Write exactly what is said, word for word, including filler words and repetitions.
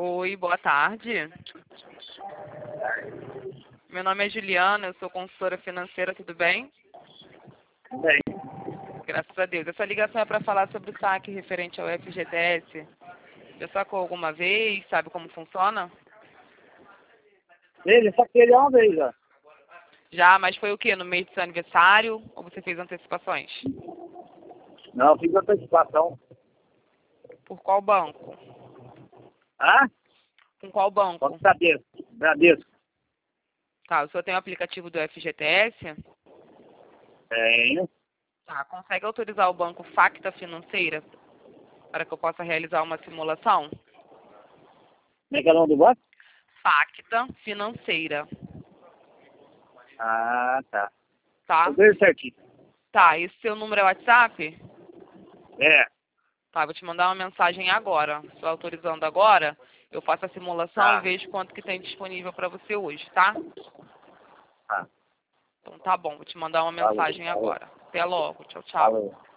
Oi, boa tarde. Meu nome é Juliana, eu sou consultora financeira, tudo bem? Bem, Graças a Deus. Essa ligação é para falar sobre o saque referente ao F G T S. Já sacou alguma vez? Sabe como funciona? ele só queria uma vez, ó. Já, mas foi o quê? No mês do seu aniversário? Ou você fez antecipações? Não, fiz antecipação. Por qual banco? Ah? Com qual banco? Só Bradesco. Bradesco. Tá, o senhor tem o aplicativo do F G T S? Tenho. Tá, consegue autorizar o banco Facta Financeira para que eu possa realizar uma simulação? Como é que é o nome do banco? Facta Financeira, Ah, tá. tá? Eu vejo certinho. Tá, esse seu número é WhatsApp? É. Tá, vou te mandar uma mensagem agora. Estou autorizando agora. Eu faço a simulação e Tá. vejo quanto que tem disponível para você hoje, tá? Tá. Então tá bom, vou te mandar uma Falou. mensagem Falou. agora. Até logo, tchau, tchau. Falou.